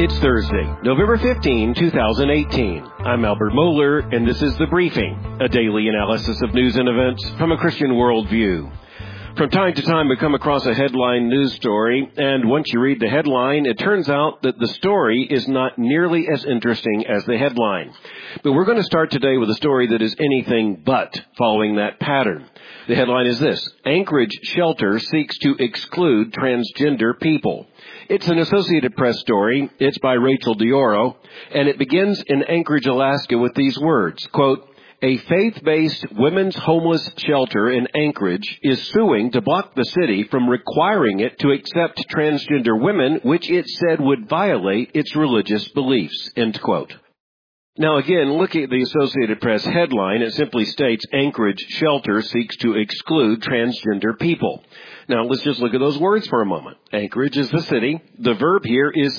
It's Thursday, November 15, 2018. I'm Albert Moeller, and this is The Briefing, a daily analysis of news and events from a Christian worldview. From time to time, we come across a headline news story, and once you read the headline, it turns out that the story is not nearly as interesting as the headline. But we're going to start today with a story that is anything but following that pattern. The headline is this: Anchorage shelter seeks to exclude transgender people. It's an Associated Press story. It's by Rachel DiOrio, and it begins in Anchorage, Alaska with these words, quote, "A faith-based women's homeless shelter in Anchorage is suing to block the city from requiring it to accept transgender women, which it said would violate its religious beliefs," end quote. Now again, look at the Associated Press headline. It simply states, Anchorage shelter seeks to exclude transgender people. Now let's just look at those words for a moment. Anchorage is the city. The verb here is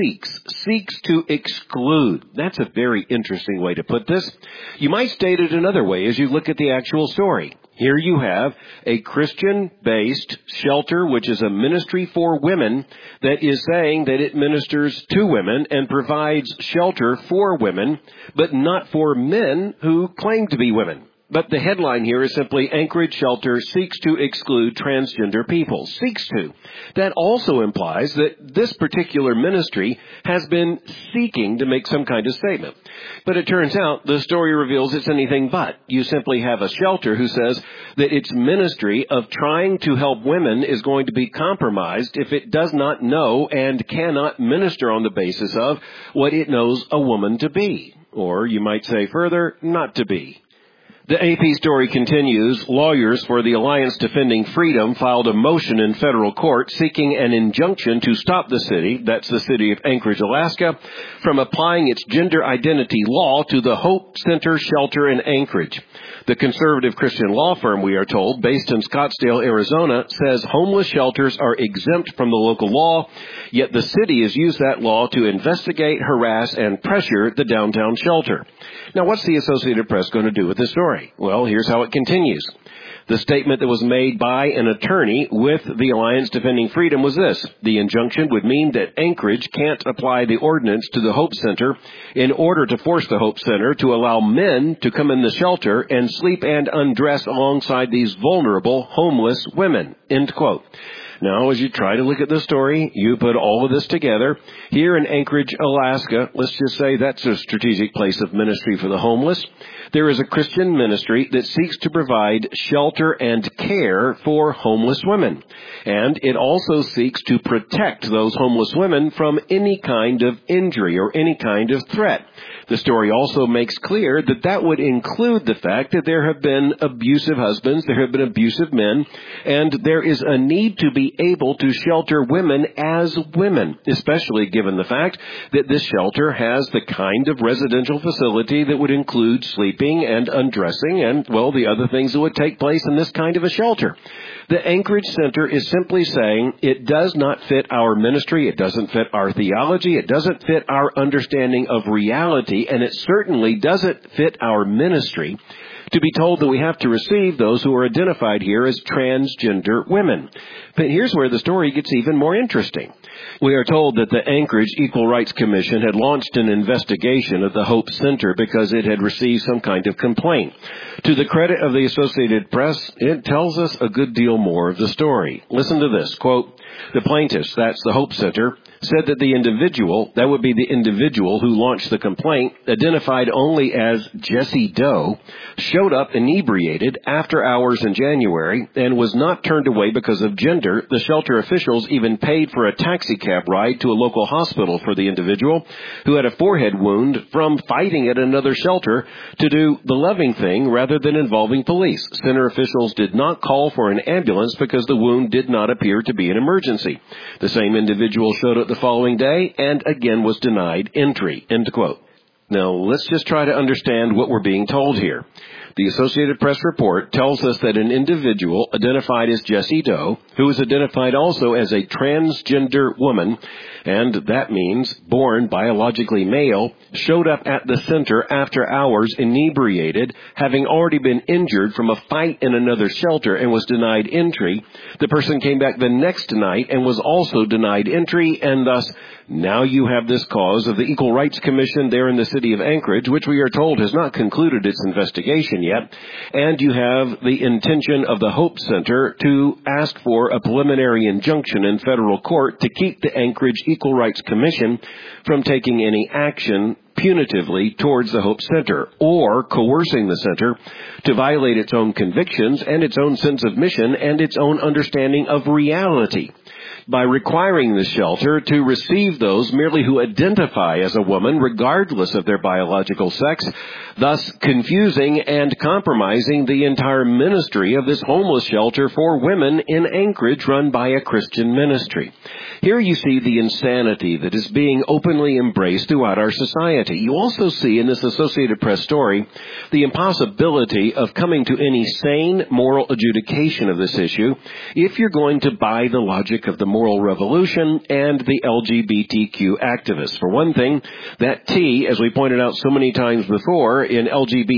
seeks to exclude. That's a very interesting way to put this. You might state it another way as you look at the actual story. Here you have a Christian-based shelter, which is a ministry for women, that is saying that it ministers to women and provides shelter for women, but not for men who claim to be women. But the headline here is simply, Anchorage shelter seeks to exclude transgender people. Seeks to. That also implies that this particular ministry has been seeking to make some kind of statement. But it turns out the story reveals it's anything but. You simply have a shelter who says that its ministry of trying to help women is going to be compromised if it does not know and cannot minister on the basis of what it knows a woman to be. Or you might say further, not to be. The AP story continues. Lawyers for the Alliance Defending Freedom filed a motion in federal court seeking an injunction to stop the city, that's the city of Anchorage, Alaska, from applying its gender identity law to the Hope Center shelter in Anchorage. The conservative Christian law firm, we are told, based in Scottsdale, Arizona, says homeless shelters are exempt from the local law, yet the city has used that law to investigate, harass, and pressure the downtown shelter. Now, what's the Associated Press going to do with this story? Well, here's how it continues. The statement that was made by an attorney with the Alliance Defending Freedom was this: the injunction would mean that Anchorage can't apply the ordinance to the Hope Center in order to force the Hope Center to allow men to come in the shelter and sleep and undress alongside these vulnerable, homeless women, end quote. Now, as you try to look at the story, you put all of this together. Here in Anchorage, Alaska, let's just say that's a strategic place of ministry for the homeless. There is a Christian ministry that seeks to provide shelter and care for homeless women. And it also seeks to protect those homeless women from any kind of injury or any kind of threat. The story also makes clear that that would include the fact that there have been abusive husbands, there have been abusive men, and there is a need to be able to shelter women as women, especially given the fact that this shelter has the kind of residential facility that would include sleeping and undressing and, well, the other things that would take place in this kind of a shelter. The Anchorage Center is simply saying it does not fit our ministry, it doesn't fit our theology, it doesn't fit our understanding of reality, and it certainly doesn't fit our ministry to be told that we have to receive those who are identified here as transgender women. But here's where the story gets even more interesting. We are told that the Anchorage Equal Rights Commission had launched an investigation of the Hope Center because it had received some kind of complaint. To the credit of the Associated Press, it tells us a good deal more of the story. Listen to this, quote, "The plaintiffs, that's the Hope Center, said that the individual, that would be the individual who launched the complaint, identified only as Jesse Doe, showed up inebriated after hours in January and was not turned away because of gender. The shelter officials even paid for a taxi cab ride to a local hospital for the individual who had a forehead wound from fighting at another shelter to do the loving thing rather than involving police. Center officials did not call for an ambulance because the wound did not appear to be an emergency. The same individual showed up the following day and again was denied entry," end quote. Now, let's just try to understand what we're being told here. The Associated Press report tells us that an individual identified as Jessie Doe, who is identified also as a transgender woman, and that means born biologically male, showed up at the center after hours inebriated, having already been injured from a fight in another shelter and was denied entry. The person came back the next night and was also denied entry, and thus now you have this cause of the Equal Rights Commission there in the city of Anchorage, which we are told has not concluded its investigation yet, and you have the intention of the Hope Center to ask for a preliminary injunction in federal court to keep the Anchorage Equal Rights Commission from taking any action punitively towards the Hope Center, or coercing the center to violate its own convictions and its own sense of mission and its own understanding of reality, by requiring the shelter to receive those merely who identify as a woman regardless of their biological sex, thus confusing and compromising the entire ministry of this homeless shelter for women in Anchorage run by a Christian ministry. Here you see the insanity that is being openly embraced throughout our society. You also see in this Associated Press story the impossibility of coming to any sane moral adjudication of this issue if you're going to buy the logic of the moral revolution and the LGBTQ activists. For one thing, that T, as we pointed out so many times before, in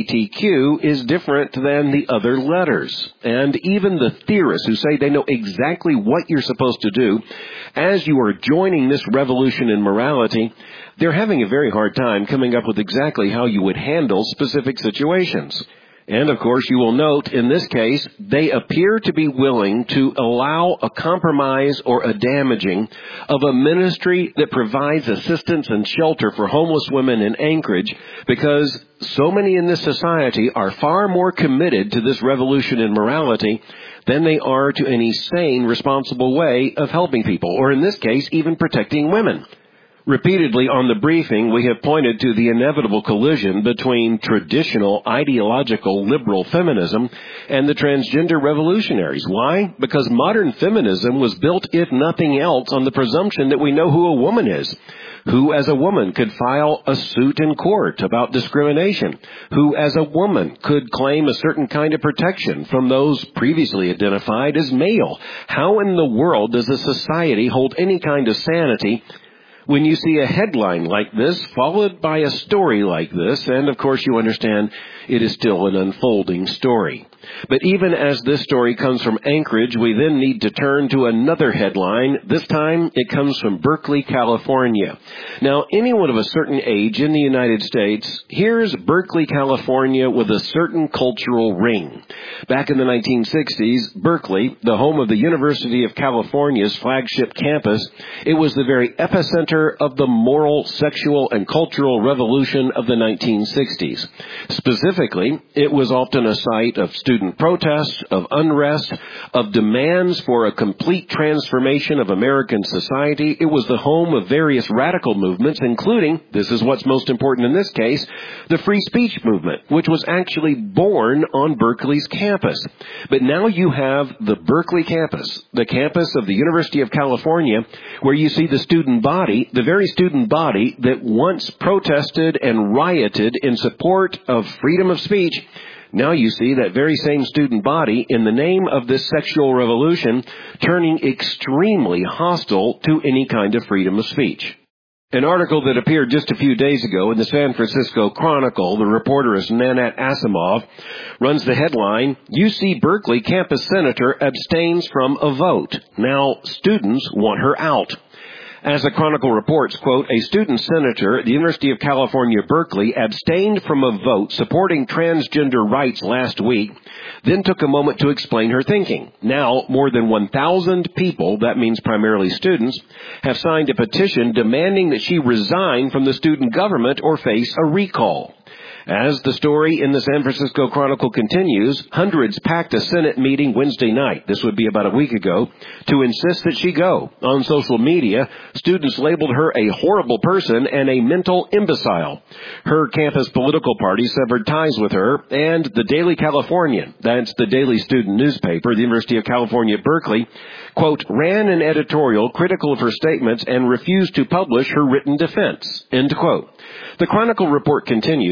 LGBTQ is different than the other letters. And even the theorists who say they know exactly what you're supposed to do as you are joining this revolution in morality, they're having a very hard time coming up with exactly how you would handle specific situations. And, of course, you will note, in this case, they appear to be willing to allow a compromise or a damaging of a ministry that provides assistance and shelter for homeless women in Anchorage, because so many in this society are far more committed to this revolution in morality than they are to any sane, responsible way of helping people, or in this case, even protecting women. Repeatedly on the briefing, we have pointed to the inevitable collision between traditional ideological liberal feminism and the transgender revolutionaries. Why? Because modern feminism was built, if nothing else, on the presumption that we know who a woman is, who as a woman could file a suit in court about discrimination, who as a woman could claim a certain kind of protection from those previously identified as male. How in the world does a society hold any kind of sanity when you see a headline like this, followed by a story like this, and of course you understand it is still an unfolding story. But even as this story comes from Anchorage, we then need to turn to another headline. This time it comes from Berkeley, California. Now, anyone of a certain age in the United States hears Berkeley, California with a certain cultural ring. Back in the 1960s, Berkeley, the home of the University of California's flagship campus, it was the very epicenter of the moral, sexual, and cultural revolution of the 1960s. Specifically, it was often a site of student protests, of unrest, of demands for a complete transformation of American society. It was the home of various radical movements, including, this is what's most important in this case, the free speech movement, which was actually born on Berkeley's campus. But now you have the Berkeley campus, the campus of the University of California, where you see the student body, the very student body that once protested and rioted in support of freedom of speech. Now you see that very same student body, in the name of this sexual revolution, turning extremely hostile to any kind of freedom of speech. An article that appeared just a few days ago in the San Francisco Chronicle, the reporter is Nanette Asimov, runs the headline, UC Berkeley campus senator abstains from a vote. Now students want her out. As the Chronicle reports, quote, a student senator at the University of California, Berkeley, abstained from a vote supporting transgender rights last week, then took a moment to explain her thinking. Now, more than 1,000 people, that means primarily students, have signed a petition demanding that she resign from the student government or face a recall. As the story in the San Francisco Chronicle continues, hundreds packed a Senate meeting Wednesday night, this would be about a week ago, to insist that she go. On social media, students labeled her a horrible person and a mental imbecile. Her campus political party severed ties with her, and the Daily Californian, that's the daily student newspaper, the University of California, Berkeley, quote, ran an editorial critical of her statements and refused to publish her written defense, end quote. The Chronicle report continues that the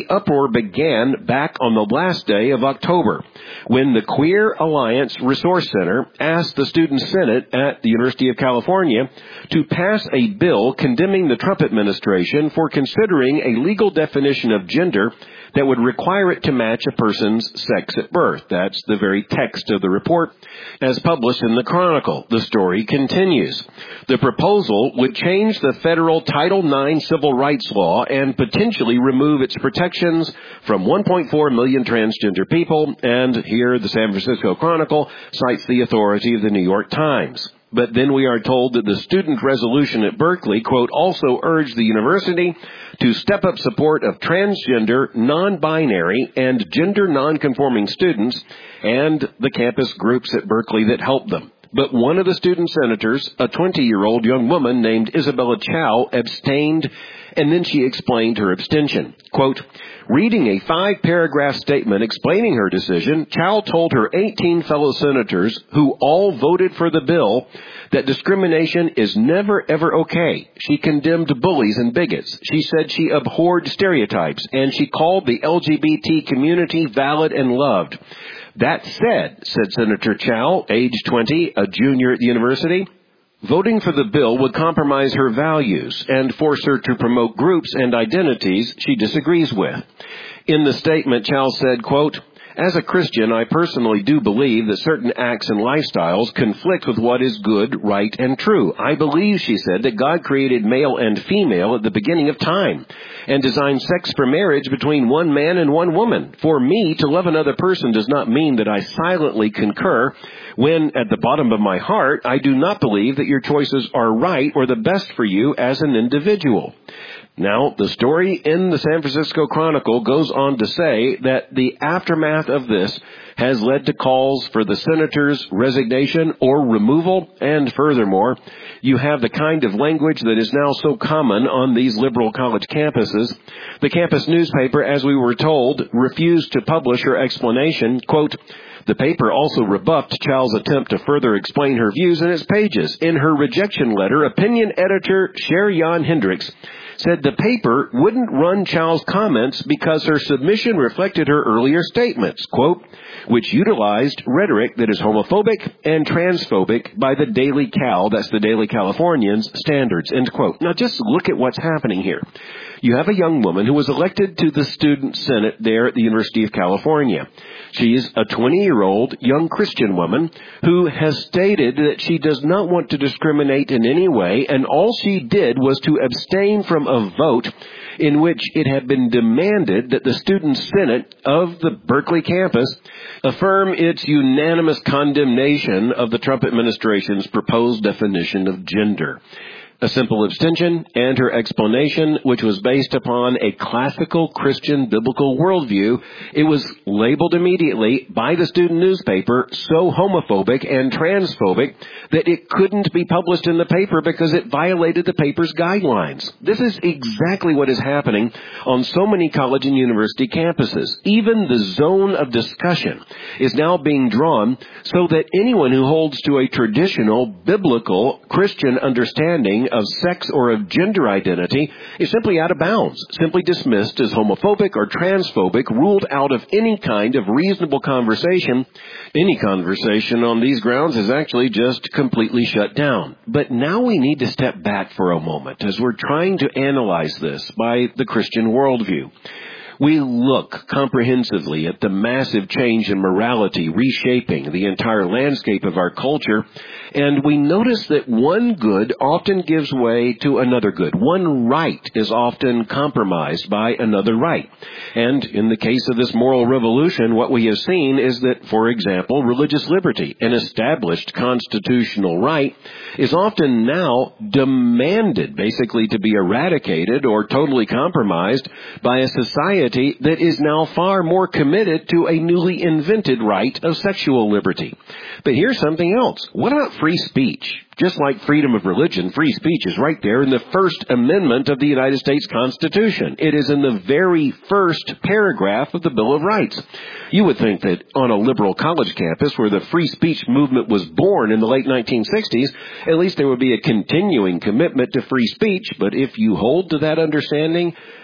the uproar began back on the last day of October, when the Queer Alliance Resource Center asked the Student Senate at the University of California to pass a bill condemning the Trump administration for considering a legal definition of gender that would require it to match a person's sex at birth. That's the very text of the report, as published in the Chronicle. The story continues. The proposal would change the federal Title IX civil rights law and potentially remove its protections from 1.4 million transgender people, and here the San Francisco Chronicle cites the authority of the New York Times. But then we are told that the student resolution at Berkeley, quote, also urged the university to step up support of transgender, non-binary, and gender non-conforming students and the campus groups at Berkeley that help them. But one of the student senators, a 20-year-old young woman named Isabella Chow, abstained, and then she explained her abstention. Quote, reading a 5-paragraph statement explaining her decision, Chow told her 18 fellow senators, who all voted for the bill, that discrimination is never, ever okay. She condemned bullies and bigots. She said she abhorred stereotypes, and she called the LGBT community valid and loved. That said Senator Chow, age 20, a junior at the university, voting for the bill would compromise her values and force her to promote groups and identities she disagrees with. In the statement, Chow said, quote, as a Christian, I personally do believe that certain acts and lifestyles conflict with what is good, right, and true. I believe, she said, that God created male and female at the beginning of time and designed sex for marriage between one man and one woman. For me, to love another person does not mean that I silently concur when, at the bottom of my heart, I do not believe that your choices are right or the best for you as an individual. Now, the story in the San Francisco Chronicle goes on to say that the aftermath of this has led to calls for the senator's resignation or removal, and furthermore, you have the kind of language that is now so common on these liberal college campuses. The campus newspaper, as we were told, refused to publish her explanation. Quote, the paper also rebuffed Chow's attempt to further explain her views in its pages. In her rejection letter, opinion editor Sher-Jan Hendricks said the paper wouldn't run Chow's comments because her submission reflected her earlier statements, quote, which utilized rhetoric that is homophobic and transphobic by the Daily Cal, that's the Daily Californian's, standards, end quote. Now just look at what's happening here. You have a young woman who was elected to the Student Senate there at the University of California. She is a 20-year-old young Christian woman who has stated that she does not want to discriminate in any way, and all she did was to abstain from a vote in which it had been demanded that the Student Senate of the Berkeley campus affirm its unanimous condemnation of the Trump administration's proposed definition of gender. A simple abstention and her explanation, which was based upon a classical Christian biblical worldview, it was labeled immediately by the student newspaper so homophobic and transphobic that it couldn't be published in the paper because it violated the paper's guidelines. This is exactly what is happening on so many college and university campuses. Even the zone of discussion is now being drawn so that anyone who holds to a traditional biblical Christian understanding of sex or of gender identity is simply out of bounds, simply dismissed as homophobic or transphobic, ruled out of any kind of reasonable conversation. Any conversation on these grounds is actually just completely shut down. But now we need to step back for a moment as we're trying to analyze this by the Christian worldview. We look comprehensively at the massive change in morality reshaping the entire landscape of our culture, and we notice that one good often gives way to another good. One right is often compromised by another right. And in the case of this moral revolution, what we have seen is that, for example, religious liberty, an established constitutional right, is often now demanded basically to be eradicated or totally compromised by a society that is now far more committed to a newly invented right of sexual liberty. But here's something else. What about free speech? Just like freedom of religion, free speech is right there in the First Amendment of the United States Constitution. It is in the very first paragraph of the Bill of Rights. You would think that on a liberal college campus where the free speech movement was born in the late 1960s, at least there would be a continuing commitment to free speech. But if you hold to that understanding,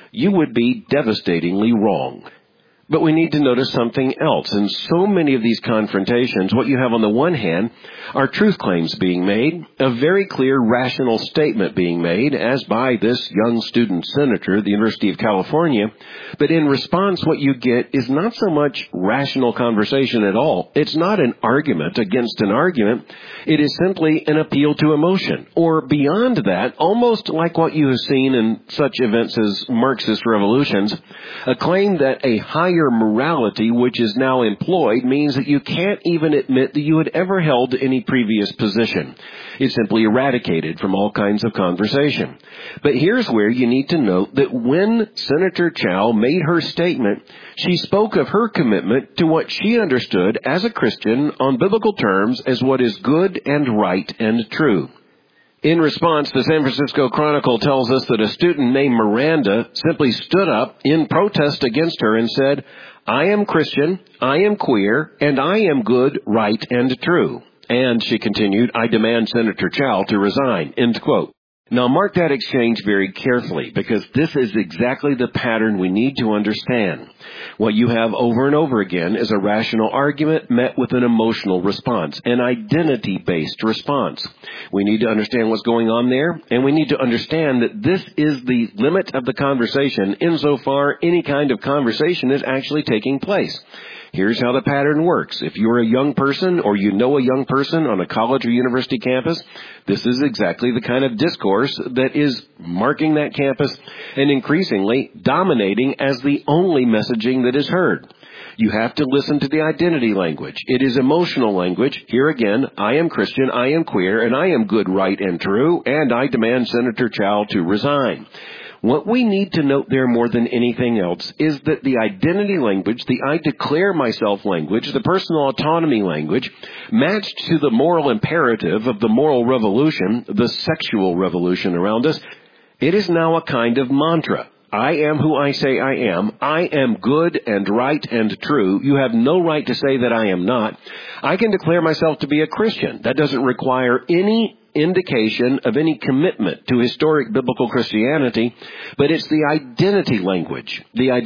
you would be devastatingly wrong. But we need to notice something else. In so many of these confrontations, what you have on the one hand are truth claims being made, a very clear rational statement being made, as by this young student senator at the University of California. But in response, what you get is not so much rational conversation at all. It's not an argument against an argument. It is simply an appeal to emotion. Or beyond that, almost like what you have seen in such events as Marxist revolutions, a claim that a higher morality which is now employed means that you can't even admit that you had ever held any previous position. It's simply eradicated from all kinds of conversation. But here's where you need to note that when Senator Chao made her statement, she spoke of her commitment to what she understood as a Christian on biblical terms as what is good and right and true. In response, the San Francisco Chronicle tells us that a student named Miranda simply stood up in protest against her and said, "I am Christian, I am queer, and I am good, right, and true." And she continued, "I demand Senator Chao to resign," end quote. Now mark that exchange very carefully, because this is exactly the pattern we need to understand. What you have over and over again is a rational argument met with an emotional response, an identity-based response. We need to understand what's going on there, and we need to understand that this is the limit of the conversation insofar any kind of conversation is actually taking place. Here's how the pattern works. If you're a young person or you know a young person on a college or university campus, this is exactly the kind of discourse that is marking that campus and increasingly dominating as the only messaging that is heard. You have to listen to the identity language. It is emotional language. Here again, I am Christian, I am queer, and I am good, right, and true, and I demand Senator Chao to resign. What we need to note there more than anything else is that the identity language, the I declare myself language, the personal autonomy language, matched to the moral imperative of the moral revolution, the sexual revolution around us, it is now a kind of mantra. I am who I say I am. I am good and right and true. You have no right to say that I am not. I can declare myself to be a Christian. That doesn't require any indication of any commitment to historic biblical Christianity, but it's the identity language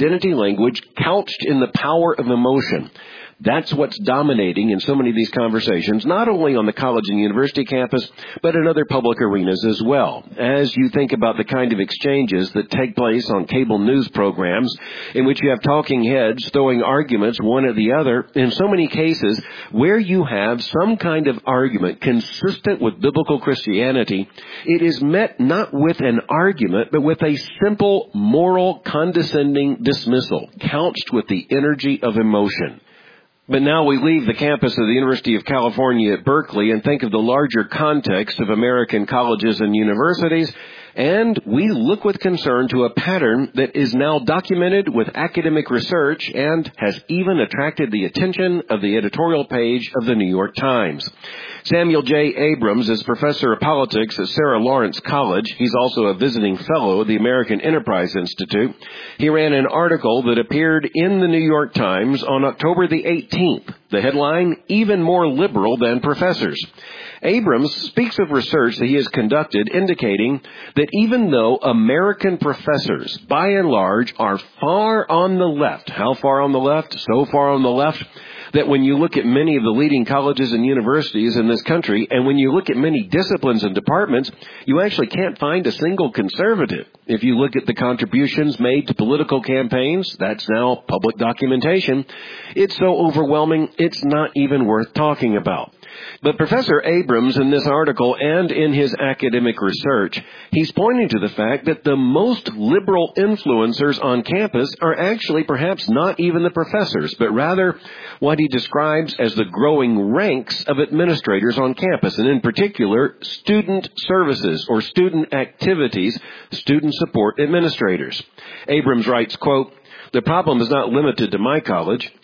couched in the power of emotion. That's what's dominating in so many of these conversations, not only on the college and university campus, but in other public arenas as well. As you think about the kind of exchanges that take place on cable news programs in which you have talking heads throwing arguments one at the other, in so many cases where you have some kind of argument consistent with biblical Christianity, it is met not with an argument, but with a simple, moral, condescending dismissal, couched with the energy of emotion. But now we leave the campus of the University of California at Berkeley and think of the larger context of American colleges and universities, and we look with concern to a pattern that is now documented with academic research and has even attracted the attention of the editorial page of the New York Times. Samuel J. Abrams is professor of politics at Sarah Lawrence College. He's also a visiting fellow at the American Enterprise Institute. He ran an article that appeared in the New York Times on October the 18th. The headline, "Even More Liberal Than Professors." Abrams speaks of research that he has conducted indicating that even though American professors, by and large, are far on the left, how far on the left? So far on the left that when you look at many of the leading colleges and universities in this country, and when you look at many disciplines and departments, you actually can't find a single conservative. If you look at the contributions made to political campaigns, that's now public documentation. It's so overwhelming, it's not even worth talking about. But Professor Abrams, in this article and in his academic research, he's pointing to the fact that the most liberal influencers on campus are actually perhaps not even the professors, but rather what he describes as the growing ranks of administrators on campus, and in particular, student services or student activities, student support administrators. Abrams writes, quote, "The problem is not limited to my college.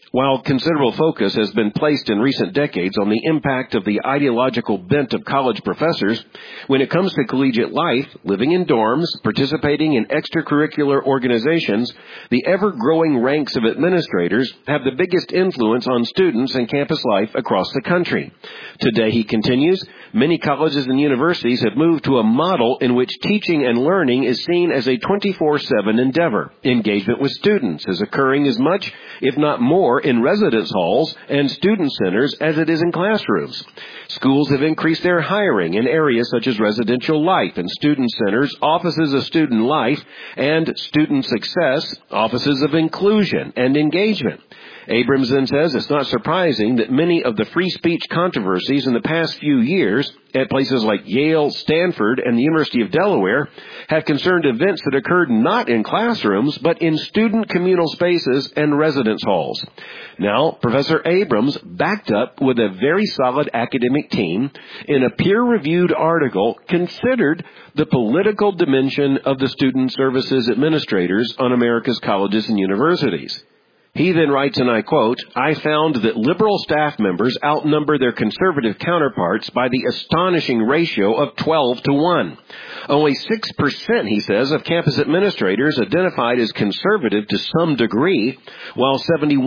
While considerable focus has been placed in recent decades on the impact of the ideological bent of college professors, when it comes to collegiate life, living in dorms, participating in extracurricular organizations, the ever-growing ranks of administrators have the biggest influence on students and campus life across the country. Today, he continues, many colleges and universities have moved to a model in which teaching and learning is seen as a 24/7 endeavor. Engagement with students is occurring as much, if not more, in residence halls and student centers as it is in classrooms. Schools have increased their hiring in areas such as residential life and student centers, offices of student life and student success, offices of inclusion and engagement. Abrams then says it's not surprising that many of the free speech controversies in the past few years at places like Yale, Stanford, and the University of Delaware have concerned events that occurred not in classrooms, but in student communal spaces and residence halls. Now, Professor Abrams, backed up with a very solid academic team, in a peer-reviewed article, considered the political dimension of the student services administrators on America's colleges and universities. He then writes, and I quote, I found that liberal staff members outnumber their conservative counterparts by the astonishing ratio of 12-1. Only 6%, he says, of campus administrators identified as conservative to some degree, while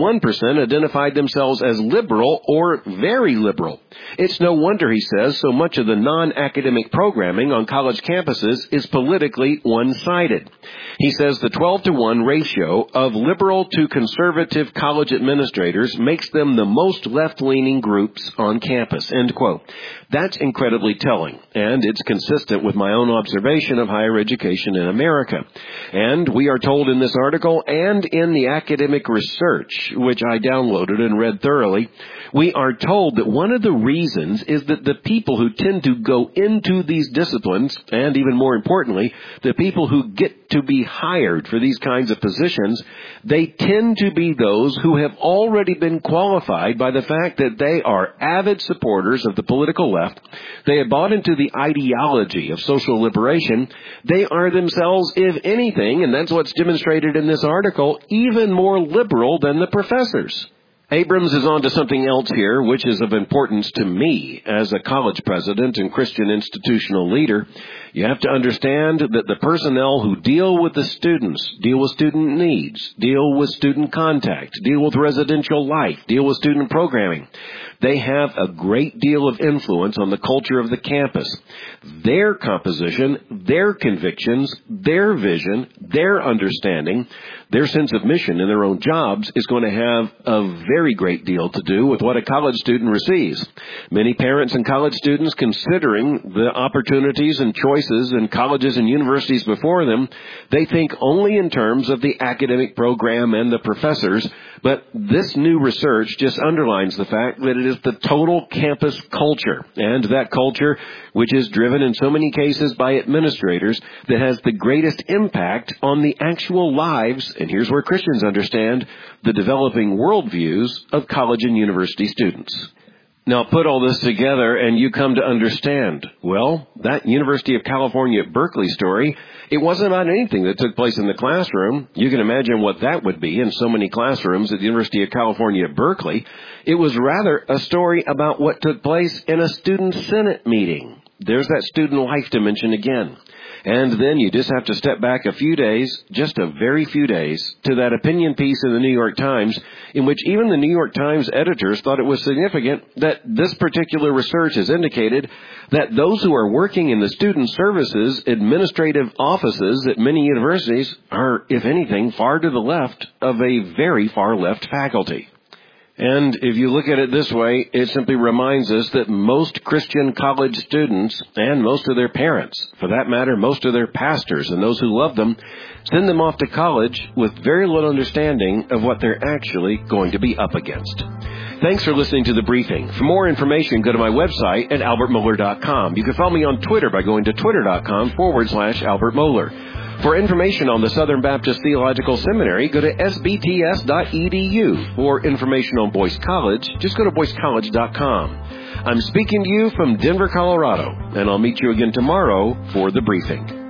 71% identified themselves as liberal or very liberal. It's no wonder, he says, so much of the non-academic programming on college campuses is politically one-sided. He says the 12-1 ratio of liberal to conservative college administrators makes them the most left-leaning groups on campus, end quote. That's incredibly telling, and it's consistent with my own observation of higher education in America. And we are told in this article and in the academic research, which I downloaded and read thoroughly, we are told that one of the reasons is that the people who tend to go into these disciplines, and even more importantly, the people who get to be hired for these kinds of positions, they tend to be those who have already been qualified by the fact that they are avid supporters of the political left. They have bought into the ideology of social liberation. They are themselves, if anything, and that's what's demonstrated in this article, even more liberal than the professors. Abrams is on to something else here, which is of importance to me as a college president and Christian institutional leader. You have to understand that the personnel who deal with the students, deal with student needs, deal with student contact, deal with residential life, deal with student programming, they have a great deal of influence on the culture of the campus. Their composition, their convictions, their vision, their understanding, their sense of mission in their own jobs is going to have a very great deal to do with what a college student receives. Many parents and college students, considering the opportunities and choices in colleges and universities before them, they think only in terms of the academic program and the professors. But this new research just underlines the fact that it is the total campus culture, and that culture, which is driven in so many cases by administrators, that has the greatest impact on the actual lives, and here's where Christians understand, the developing worldviews of college and university students. Now, put all this together and you come to understand, well, that University of California at Berkeley story, it wasn't about anything that took place in the classroom. You can imagine what that would be in so many classrooms at the University of California at Berkeley. It was rather a story about what took place in a student senate meeting. There's that student life dimension again. And then you just have to step back a few days, just a very few days, to that opinion piece in the New York Times, in which even the New York Times editors thought it was significant that this particular research has indicated that those who are working in the student services administrative offices at many universities are, if anything, far to the left of a very far left faculty. And if you look at it this way, it simply reminds us that most Christian college students, and most of their parents, for that matter, most of their pastors and those who love them, send them off to college with very little understanding of what they're actually going to be up against. Thanks for listening to The Briefing. For more information, go to my website at albertmohler.com. You can follow me on Twitter by going to twitter.com/Albert Mohler. For information on the Southern Baptist Theological Seminary, go to sbts.edu. For information on Boyce College, just go to boycecollege.com. I'm speaking to you from Denver, Colorado, and I'll meet you again tomorrow for The Briefing.